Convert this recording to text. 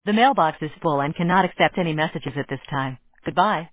The mailbox is full and cannot accept any messages at this time. Goodbye.